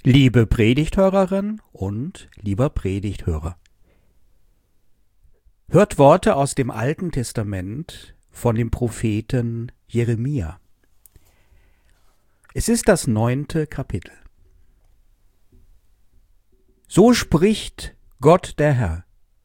Liebe Predigthörerin und lieber Predigthörer, hört Worte aus dem Alten Testament von dem Propheten Jeremia. Es ist das 9. Kapitel. So spricht Gott der Herr.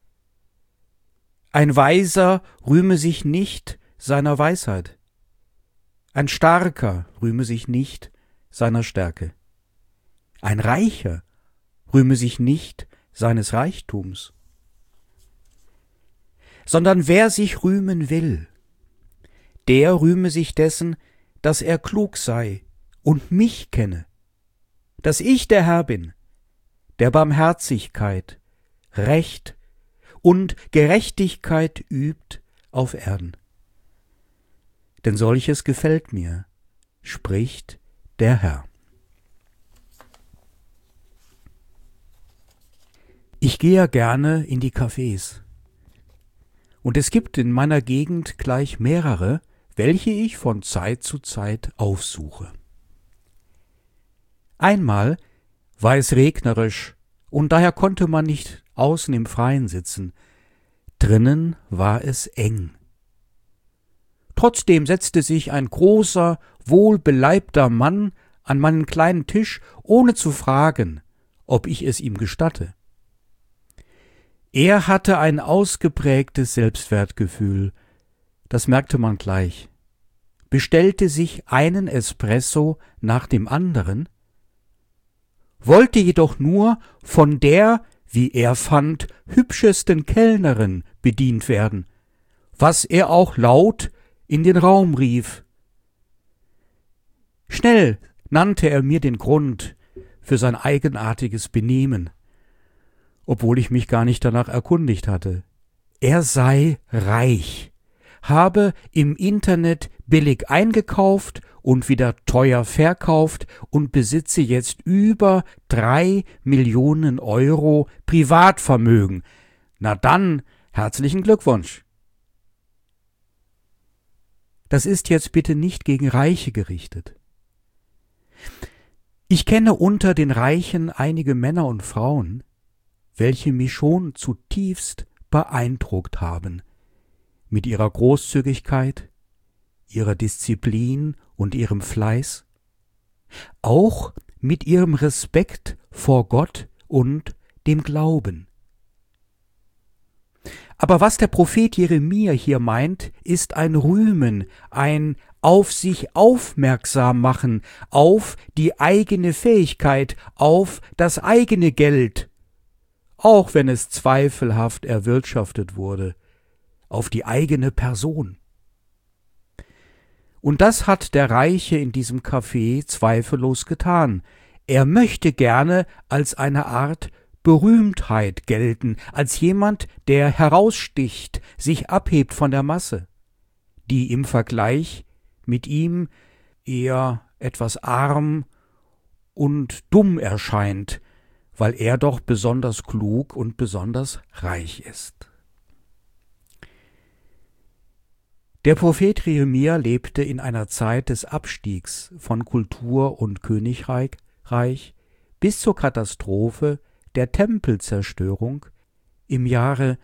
Ein Weiser rühme sich nicht seiner Weisheit, ein Starker rühme sich nicht seiner Stärke. Ein Reicher rühme sich nicht seines Reichtums, sondern wer sich rühmen will, der rühme sich dessen, dass er klug sei und mich kenne, dass ich der Herr bin, der Barmherzigkeit, Recht und Gerechtigkeit übt auf Erden. Denn solches gefällt mir, spricht der Herr. Ich gehe ja gerne in die Cafés. Und es gibt in meiner Gegend gleich mehrere, welche ich von Zeit zu Zeit aufsuche. Einmal war es regnerisch und daher konnte man nicht außen im Freien sitzen. Drinnen war es eng. Trotzdem setzte sich ein großer, wohlbeleibter Mann an meinen kleinen Tisch, ohne zu fragen, ob ich es ihm gestatte. Er hatte ein ausgeprägtes Selbstwertgefühl, das merkte man gleich, bestellte sich einen Espresso nach dem anderen, wollte jedoch nur von der, wie er fand, hübschesten Kellnerin bedient werden, was er auch laut in den Raum rief. Schnell nannte er mir den Grund für sein eigenartiges Benehmen, obwohl ich mich gar nicht danach erkundigt hatte. Er sei reich, habe im Internet billig eingekauft und wieder teuer verkauft und besitze jetzt über 3 Millionen Euro Privatvermögen. Na dann, herzlichen Glückwunsch. Das ist jetzt bitte nicht gegen Reiche gerichtet. Ich kenne unter den Reichen einige Männer und Frauen, welche mich schon zutiefst beeindruckt haben, mit ihrer Großzügigkeit, ihrer Disziplin und ihrem Fleiß, auch mit ihrem Respekt vor Gott und dem Glauben. Aber was der Prophet Jeremia hier meint, ist ein Rühmen, ein auf sich aufmerksam machen, auf die eigene Fähigkeit, auf das eigene Geld, auch wenn es zweifelhaft erwirtschaftet wurde, auf die eigene Person. Und das hat der Reiche in diesem Café zweifellos getan. Er möchte gerne als eine Art Berühmtheit gelten, als jemand, der heraussticht, sich abhebt von der Masse, die im Vergleich mit ihm eher etwas arm und dumm erscheint, weil er doch besonders klug und besonders reich ist. Der Prophet Jeremia lebte in einer Zeit des Abstiegs von Kultur und Königreich bis zur Katastrophe der Tempelzerstörung im Jahre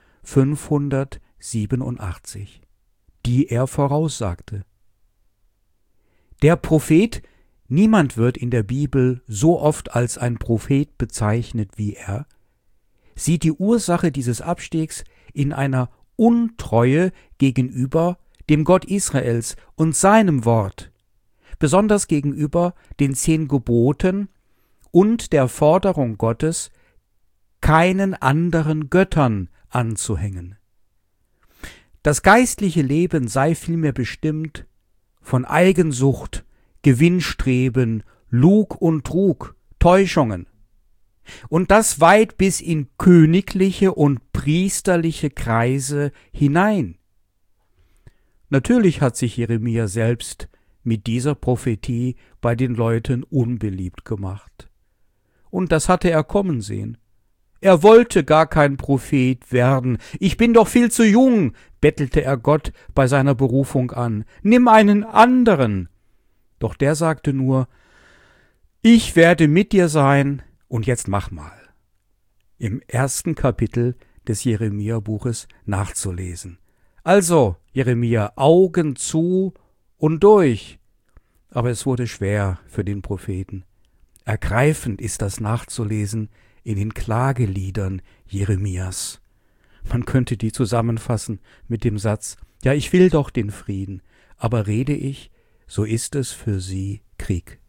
587, die er voraussagte. Der Prophet, niemand wird in der Bibel so oft als ein Prophet bezeichnet wie er, sieht die Ursache dieses Abstiegs in einer Untreue gegenüber dem Gott Israels und seinem Wort, besonders gegenüber den 10 Geboten und der Forderung Gottes, keinen anderen Göttern anzuhängen. Das geistliche Leben sei vielmehr bestimmt von Eigensucht, Gewinnstreben, Lug und Trug, Täuschungen. Und das weit bis in königliche und priesterliche Kreise hinein. Natürlich hat sich Jeremia selbst mit dieser Prophetie bei den Leuten unbeliebt gemacht. Und das hatte er kommen sehen. Er wollte gar kein Prophet werden. Ich bin doch viel zu jung, bettelte er Gott bei seiner Berufung an. Nimm einen anderen. Doch der sagte nur, ich werde mit dir sein, Und jetzt mach mal. Im 1. Kapitel des Jeremia-Buches nachzulesen. Also, Jeremia, Augen zu und durch. Aber es wurde schwer für den Propheten. Ergreifend ist das nachzulesen in den Klageliedern Jeremias. Man könnte die zusammenfassen mit dem Satz: Ja, ich will doch den Frieden, aber rede ich, so ist es für sie Krieg.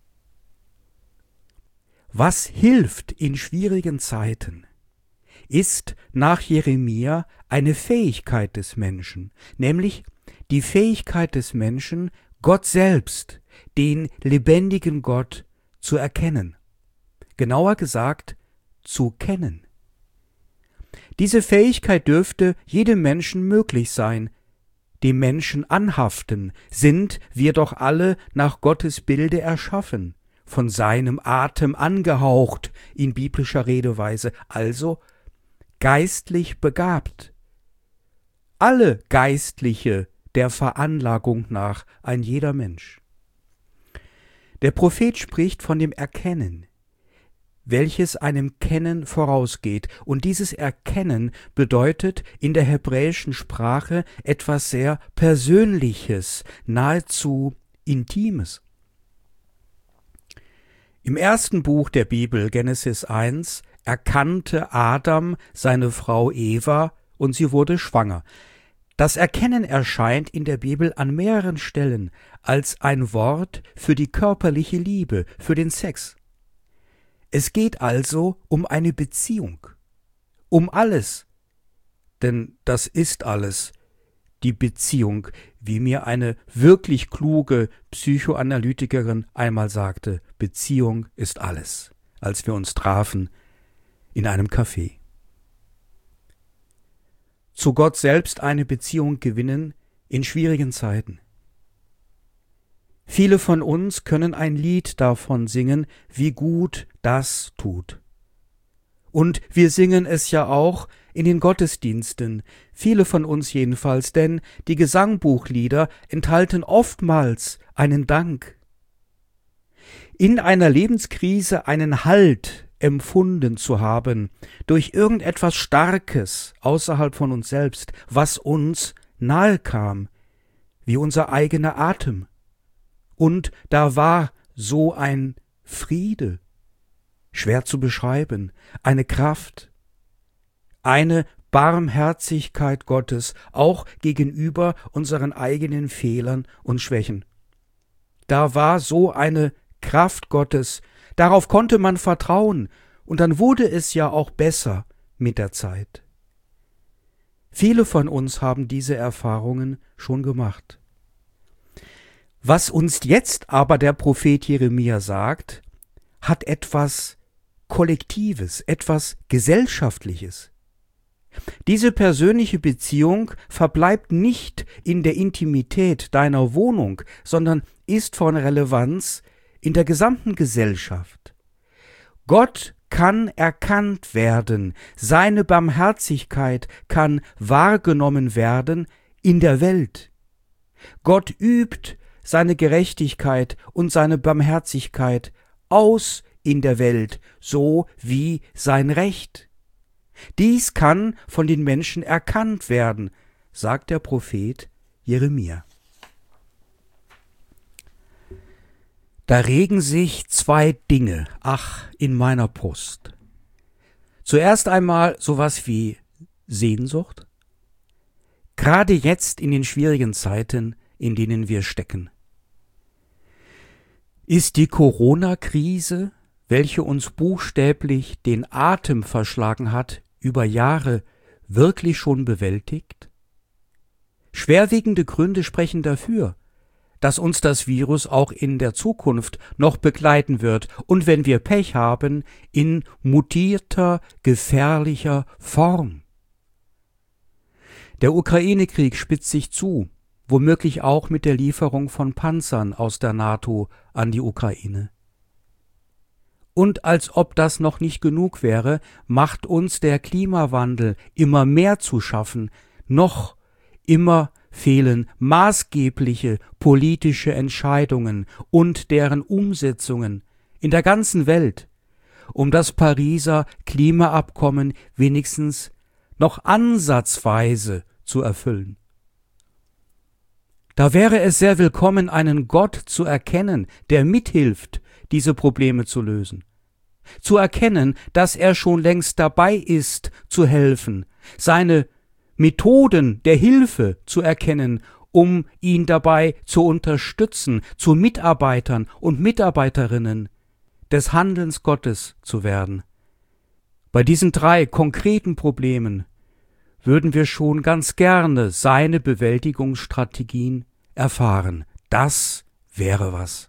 Was hilft in schwierigen Zeiten, ist nach Jeremia eine Fähigkeit des Menschen, nämlich die Fähigkeit des Menschen, Gott selbst, den lebendigen Gott, zu erkennen. Genauer gesagt, zu kennen. Diese Fähigkeit dürfte jedem Menschen möglich sein. Dem Menschen anhaften, sind wir doch alle nach Gottes Bilde erschaffen, von seinem Atem angehaucht in biblischer Redeweise, also geistlich begabt. Alle Geistliche der Veranlagung nach, ein jeder Mensch. Der Prophet spricht von dem Erkennen, welches einem Kennen vorausgeht. Und dieses Erkennen bedeutet in der hebräischen Sprache etwas sehr Persönliches, nahezu Intimes. Im ersten Buch der Bibel, Genesis 1, erkannte Adam seine Frau Eva und sie wurde schwanger. Das Erkennen erscheint in der Bibel an mehreren Stellen als ein Wort für die körperliche Liebe, für den Sex. Es geht also um eine Beziehung, um alles, denn das ist alles, die Beziehung, wie mir eine wirklich kluge Psychoanalytikerin einmal sagte: Beziehung ist alles, als wir uns trafen in einem Café. Zu Gott selbst eine Beziehung gewinnen in schwierigen Zeiten. Viele von uns können ein Lied davon singen, wie gut das tut. Und wir singen es ja auch in den Gottesdiensten, viele von uns jedenfalls, denn die Gesangbuchlieder enthalten oftmals einen Dank. In einer Lebenskrise einen Halt empfunden zu haben, durch irgendetwas Starkes außerhalb von uns selbst, was uns nahe kam, wie unser eigener Atem. Und da war so ein Friede, schwer zu beschreiben, eine Kraft, eine Barmherzigkeit Gottes, auch gegenüber unseren eigenen Fehlern und Schwächen. Da war so eine Kraft Gottes, darauf konnte man vertrauen, und dann wurde es ja auch besser mit der Zeit. Viele von uns haben diese Erfahrungen schon gemacht. Was uns jetzt aber der Prophet Jeremia sagt, hat etwas Kollektives, etwas Gesellschaftliches. Diese persönliche Beziehung verbleibt nicht in der Intimität deiner Wohnung, sondern ist von Relevanz in der gesamten Gesellschaft. Gott kann erkannt werden, seine Barmherzigkeit kann wahrgenommen werden in der Welt. Gott übt seine Gerechtigkeit und seine Barmherzigkeit aus in der Welt, so wie sein Recht. Dies kann von den Menschen erkannt werden, sagt der Prophet Jeremia. Da regen sich zwei Dinge, in meiner Brust. Zuerst einmal sowas wie Sehnsucht, gerade jetzt in den schwierigen Zeiten, in denen wir stecken. Ist die Corona-Krise, welche uns buchstäblich den Atem verschlagen hat, über Jahre wirklich schon bewältigt? Schwerwiegende Gründe sprechen dafür, dass uns das Virus auch in der Zukunft noch begleiten wird und, wenn wir Pech haben, in mutierter, gefährlicher Form. Der Ukraine-Krieg spitzt sich zu, womöglich auch mit der Lieferung von Panzern aus der NATO an die Ukraine. Und als ob das noch nicht genug wäre, macht uns der Klimawandel immer mehr zu schaffen, noch immer fehlen maßgebliche politische Entscheidungen und deren Umsetzungen in der ganzen Welt. um das Pariser Klimaabkommen wenigstens noch ansatzweise zu erfüllen. Da wäre es sehr willkommen, einen Gott zu erkennen, der mithilft, diese Probleme zu lösen. Zu erkennen, dass er schon längst dabei ist, zu helfen, seine Methoden der Hilfe zu erkennen, um ihn dabei zu unterstützen, zu Mitarbeitern und Mitarbeiterinnen des Handelns Gottes zu werden. Bei diesen 3 konkreten Problemen würden wir schon ganz gerne seine Bewältigungsstrategien erfahren. Das wäre was.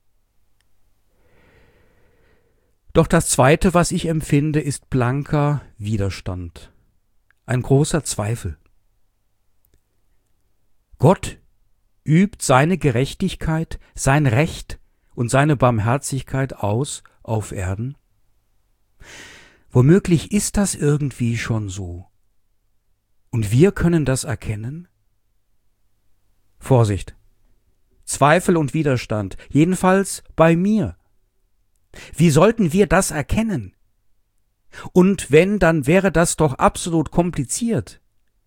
Doch das Zweite, was ich empfinde, ist blanker Widerstand. Ein großer Zweifel. Gott übt seine Gerechtigkeit, sein Recht und seine Barmherzigkeit aus auf Erden? Womöglich ist das irgendwie schon so. Und wir können das erkennen? Vorsicht! Zweifel und Widerstand, jedenfalls bei mir. Wie sollten wir das erkennen? Und wenn, dann wäre das doch absolut kompliziert.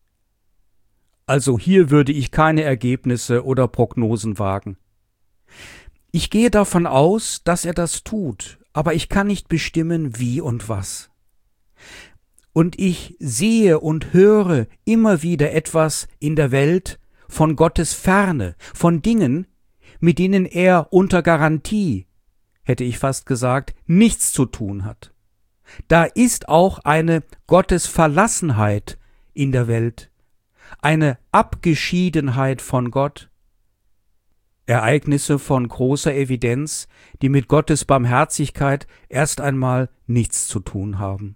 Also hier würde ich keine Ergebnisse oder Prognosen wagen. Ich gehe davon aus, dass er das tut, aber ich kann nicht bestimmen, wie und was. Und ich sehe und höre immer wieder etwas in der Welt von Gottes Ferne, von Dingen, mit denen er unter Garantie, hätte ich fast gesagt, nichts zu tun hat. Da ist auch eine Gottesverlassenheit in der Welt, eine Abgeschiedenheit von Gott, Ereignisse von großer Evidenz, die mit Gottes Barmherzigkeit erst einmal nichts zu tun haben.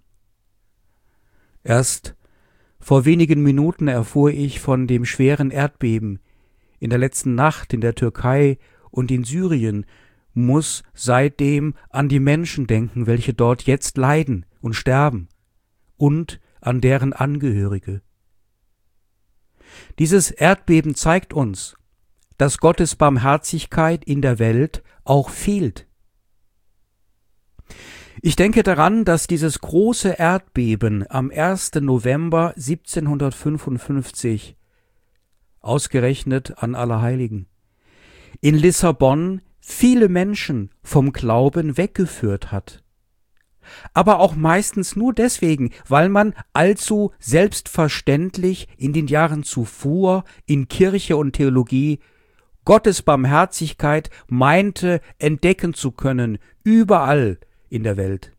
Erst vor wenigen Minuten erfuhr ich von dem schweren Erdbeben in der letzten Nacht in der Türkei und in Syrien, muss seitdem an die Menschen denken, welche dort jetzt leiden und sterben, und an deren Angehörige. Dieses Erdbeben zeigt uns, dass Gottes Barmherzigkeit in der Welt auch fehlt. Ich denke daran, dass dieses große Erdbeben am 1. November 1755, ausgerechnet an Allerheiligen, in Lissabon viele Menschen vom Glauben weggeführt hat. Aber auch meistens nur deswegen, weil man allzu selbstverständlich in den Jahren zuvor in Kirche und Theologie Gottes Barmherzigkeit meinte entdecken zu können, überall in der Welt.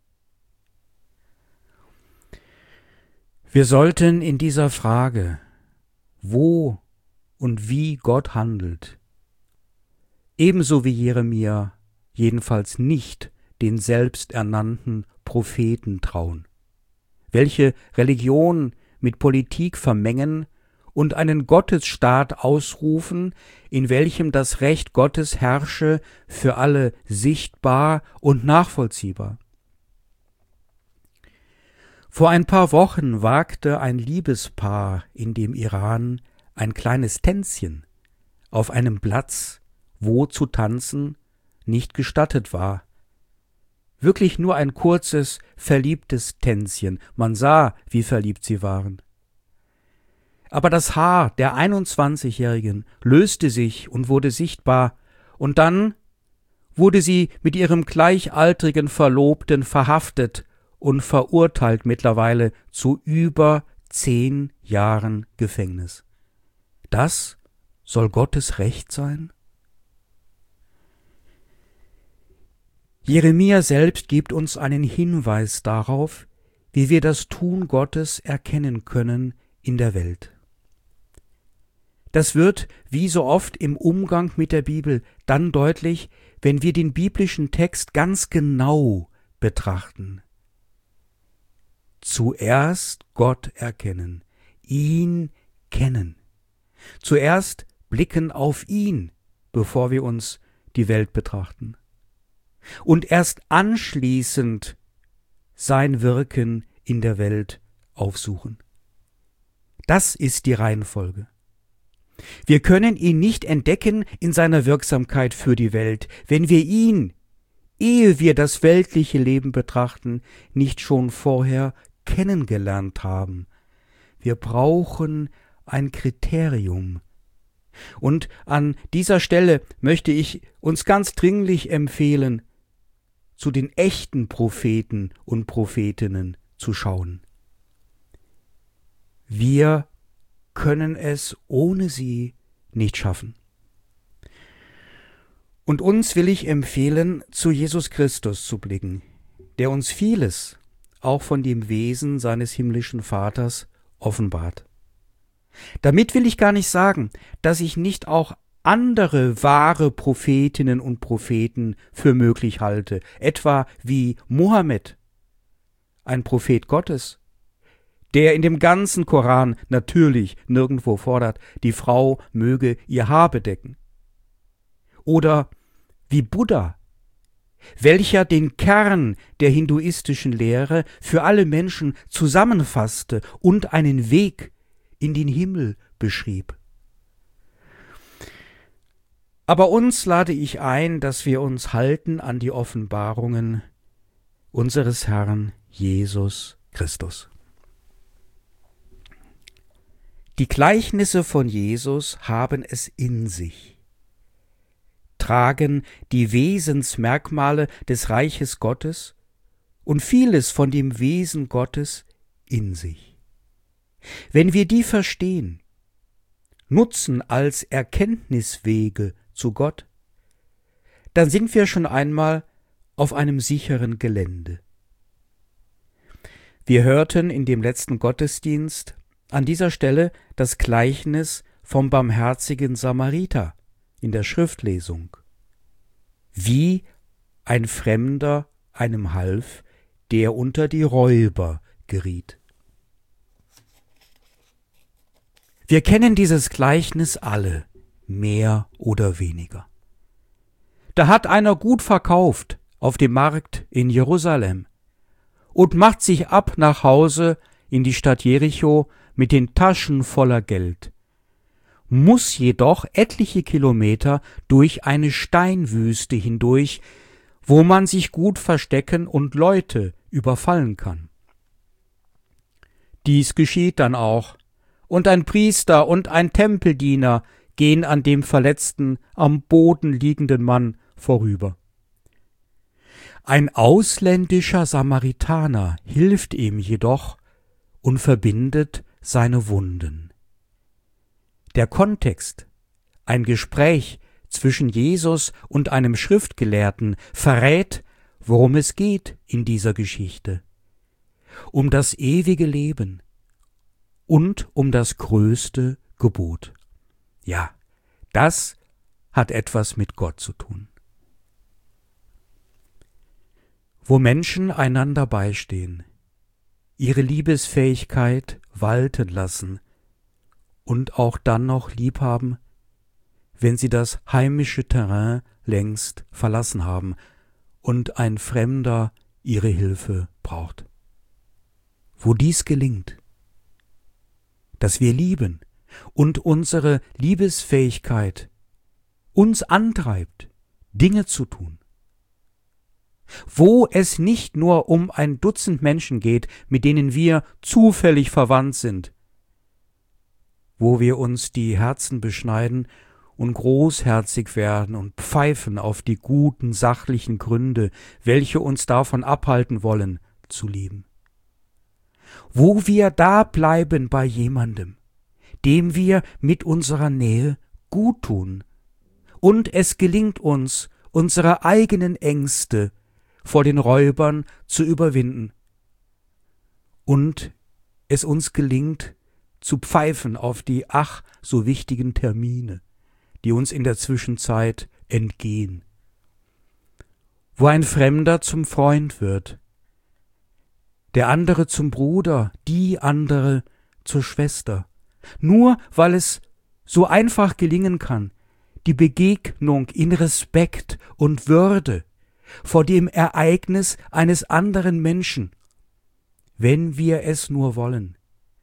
Wir sollten in dieser Frage, wo und wie Gott handelt, ebenso wie Jeremia, jedenfalls nicht den selbsternannten Propheten trauen, welche Religion mit Politik vermengen und einen Gottesstaat ausrufen, in welchem das Recht Gottes herrsche, für alle sichtbar und nachvollziehbar. Vor ein paar Wochen wagte ein Liebespaar in dem Iran ein kleines Tänzchen auf einem Platz, wo zu tanzen nicht gestattet war. Wirklich nur ein kurzes, verliebtes Tänzchen. Man sah, wie verliebt sie waren. Aber das Haar der 21-Jährigen löste sich und wurde sichtbar, und dann wurde sie mit ihrem gleichaltrigen Verlobten verhaftet und verurteilt mittlerweile zu über 10 Jahren Gefängnis. Das soll Gottes Recht sein? Jeremia selbst gibt uns einen Hinweis darauf, wie wir das Tun Gottes erkennen können in der Welt. Das wird, wie so oft im Umgang mit der Bibel, dann deutlich, wenn wir den biblischen Text ganz genau betrachten. Zuerst Gott erkennen, ihn kennen. Zuerst blicken auf ihn, bevor wir uns die Welt betrachten. Und erst anschließend sein Wirken in der Welt aufsuchen. Das ist die Reihenfolge. Wir können ihn nicht entdecken in seiner Wirksamkeit für die Welt, wenn wir ihn ehe wir das weltliche Leben betrachten, nicht schon vorher kennengelernt haben. Wir brauchen ein Kriterium. Und an dieser Stelle möchte ich uns ganz dringlich empfehlen, zu den echten Propheten und Prophetinnen zu schauen. Wir können es ohne sie nicht schaffen. Und uns will ich empfehlen, zu Jesus Christus zu blicken, der uns vieles, auch von dem Wesen seines himmlischen Vaters, offenbart. Damit will ich gar nicht sagen, dass ich nicht auch andere wahre Prophetinnen und Propheten für möglich halte, etwa wie Mohammed, ein Prophet Gottes, der in dem ganzen Koran natürlich nirgendwo fordert, die Frau möge ihr Haar bedecken. Oder wie Buddha, welcher den Kern der hinduistischen Lehre für alle Menschen zusammenfasste und einen Weg in den Himmel beschrieb. Aber uns lade ich ein, dass wir uns halten an die Offenbarungen unseres Herrn Jesus Christus. Die Gleichnisse von Jesus haben es in sich, tragen die Wesensmerkmale des Reiches Gottes und vieles von dem Wesen Gottes in sich. Wenn wir die verstehen, nutzen als Erkenntniswege zu Gott, dann sind wir schon einmal auf einem sicheren Gelände. Wir hörten in dem letzten Gottesdienst an dieser Stelle das Gleichnis vom barmherzigen Samariter in der Schriftlesung, wie ein Fremder einem half, der unter die Räuber geriet. Wir kennen dieses Gleichnis alle, mehr oder weniger. Da hat einer gut verkauft auf dem Markt in Jerusalem und macht sich ab nach Hause in die Stadt Jericho mit den Taschen voller Geld, muss jedoch etliche Kilometer durch eine Steinwüste hindurch, wo man sich gut verstecken und Leute überfallen kann. Dies geschieht dann auch, und ein Priester und ein Tempeldiener gehen an dem verletzten, am Boden liegenden Mann vorüber. Ein ausländischer Samaritaner hilft ihm jedoch und verbindet seine Wunden. Der Kontext, ein Gespräch zwischen Jesus und einem Schriftgelehrten, verrät, worum es geht in dieser Geschichte: um das ewige Leben und um das größte Gebot. Ja, das hat etwas mit Gott zu tun. Wo Menschen einander beistehen, ihre Liebesfähigkeit walten lassen und auch dann noch lieb haben, wenn sie das heimische Terrain längst verlassen haben und ein Fremder ihre Hilfe braucht. Wo dies gelingt, dass wir lieben und unsere Liebesfähigkeit uns antreibt, Dinge zu tun. Wo es nicht nur um ein Dutzend Menschen geht, mit denen wir zufällig verwandt sind, wo wir uns die Herzen beschneiden und großherzig werden und pfeifen auf die guten, sachlichen Gründe, welche uns davon abhalten wollen, zu lieben. Wo wir da bleiben bei jemandem, dem wir mit unserer Nähe gut tun, und es gelingt uns, unsere eigenen Ängste vor den Räubern zu überwinden, und es uns gelingt, zu pfeifen auf die ach so wichtigen Termine, die uns in der Zwischenzeit entgehen. Wo ein Fremder zum Freund wird, der andere zum Bruder, die andere zur Schwester, nur weil es so einfach gelingen kann, die Begegnung in Respekt und Würde vor dem Ereignis eines anderen Menschen, wenn wir es nur wollen.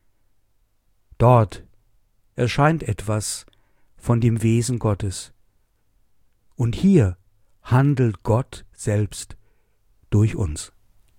Dort erscheint etwas von dem Wesen Gottes. Und hier handelt Gott selbst durch uns.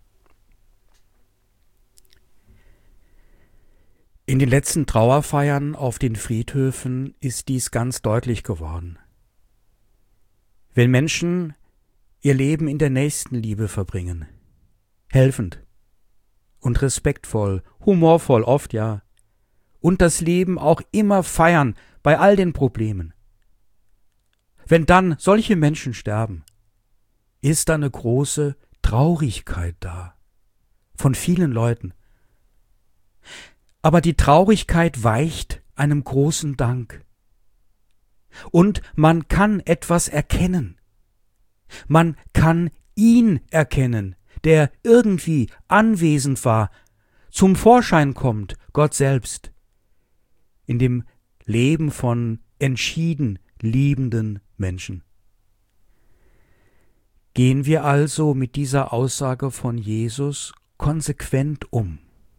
In den letzten Trauerfeiern auf den Friedhöfen ist dies ganz deutlich geworden. Wenn Menschen ihr Leben in der Nächstenliebe verbringen, helfend und respektvoll, humorvoll oft ja, und das Leben auch immer feiern bei all den Problemen. Wenn dann solche Menschen sterben, ist da eine große Traurigkeit da von vielen Leuten. Aber die Traurigkeit weicht einem großen Dank. Und man kann etwas erkennen. Man kann ihn erkennen, der irgendwie anwesend war, zum Vorschein kommt, Gott selbst, in dem Leben von entschieden liebenden Menschen. Gehen wir also mit dieser Aussage von Jesus konsequent um.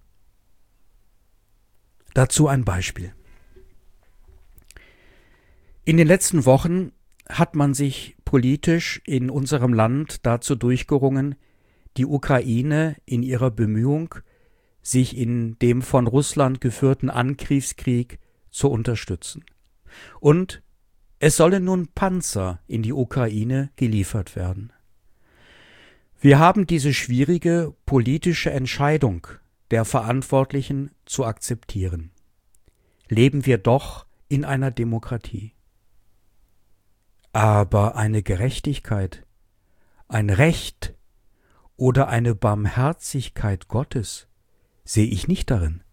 Dazu ein Beispiel. In den letzten Wochen hat man sich politisch in unserem Land dazu durchgerungen, die Ukraine in ihrer Bemühung, sich in dem von Russland geführten Angriffskrieg zu unterstützen. Und es sollen nun Panzer in die Ukraine geliefert werden. Wir haben diese schwierige politische Entscheidung der Verantwortlichen zu akzeptieren. Leben wir doch in einer Demokratie. Aber eine Gerechtigkeit, ein Recht oder eine Barmherzigkeit Gottes sehe ich nicht darin.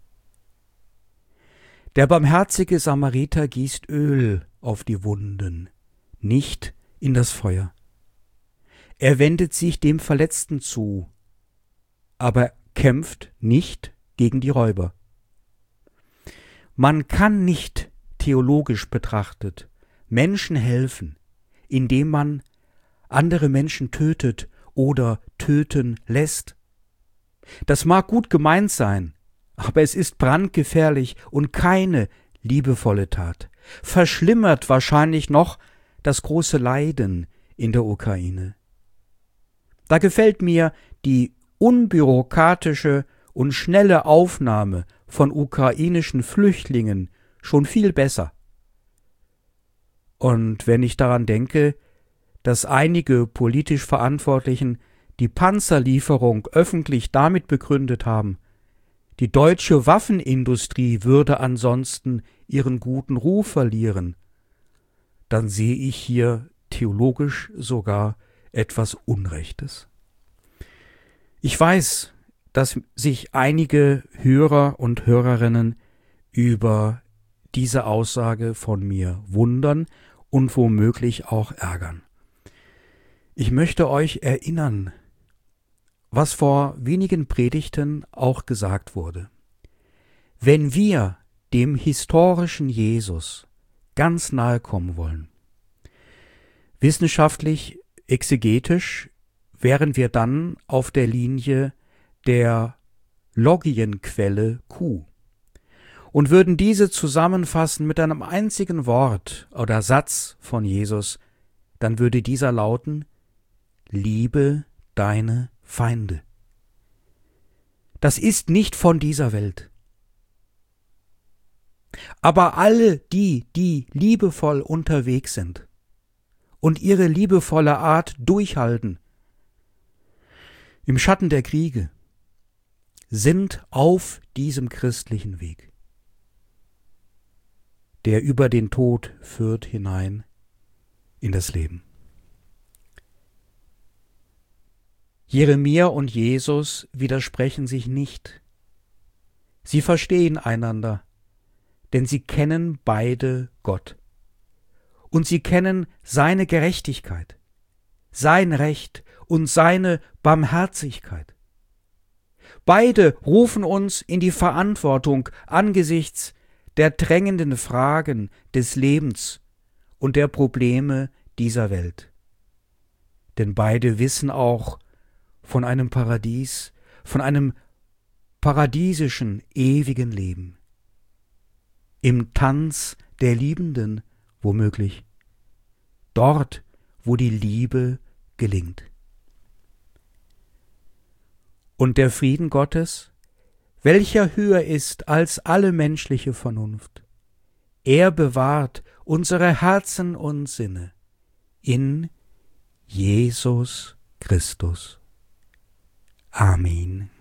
Der barmherzige Samariter gießt Öl auf die Wunden, nicht in das Feuer. Er wendet sich dem Verletzten zu, aber kämpft nicht gegen die Räuber. Man kann nicht, theologisch betrachtet, Menschen helfen, indem man andere Menschen tötet oder töten lässt. Das mag gut gemeint sein, aber es ist brandgefährlich und keine liebevolle Tat. Verschlimmert wahrscheinlich noch das große Leiden in der Ukraine. Da gefällt mir die unbürokratische und schnelle Aufnahme von ukrainischen Flüchtlingen schon viel besser. Und wenn ich daran denke, dass einige politisch Verantwortlichen die Panzerlieferung öffentlich damit begründet haben, die deutsche Waffenindustrie würde ansonsten ihren guten Ruf verlieren, dann sehe ich hier theologisch sogar etwas Unrechtes. Ich weiß, dass sich einige Hörer und Hörerinnen über diese Aussage von mir wundern und womöglich auch ärgern. Ich möchte euch erinnern, was vor wenigen Predigten auch gesagt wurde. Wenn wir dem historischen Jesus ganz nahe kommen wollen, wissenschaftlich, exegetisch, wären wir dann auf der Linie der Logienquelle Q und würden diese zusammenfassen mit einem einzigen Wort oder Satz von Jesus, dann würde dieser lauten: Liebe deine Feinde. Das ist nicht von dieser Welt. Aber alle die liebevoll unterwegs sind und ihre liebevolle Art durchhalten, im Schatten der Kriege, sind auf diesem christlichen Weg, der über den Tod führt hinein in das Leben. Jeremia und Jesus widersprechen sich nicht. Sie verstehen einander, denn sie kennen beide Gott. Und sie kennen seine Gerechtigkeit, sein Recht und seine Barmherzigkeit. Beide rufen uns in die Verantwortung angesichts der drängenden Fragen des Lebens und der Probleme dieser Welt. Denn beide wissen auch von einem Paradies, von einem paradiesischen, ewigen Leben. Im Tanz der Liebenden womöglich. Dort, wo die Liebe gelingt. Und der Frieden Gottes, welcher höher ist als alle menschliche Vernunft, er bewahrt unsere Herzen und Sinne in Jesus Christus. Amen.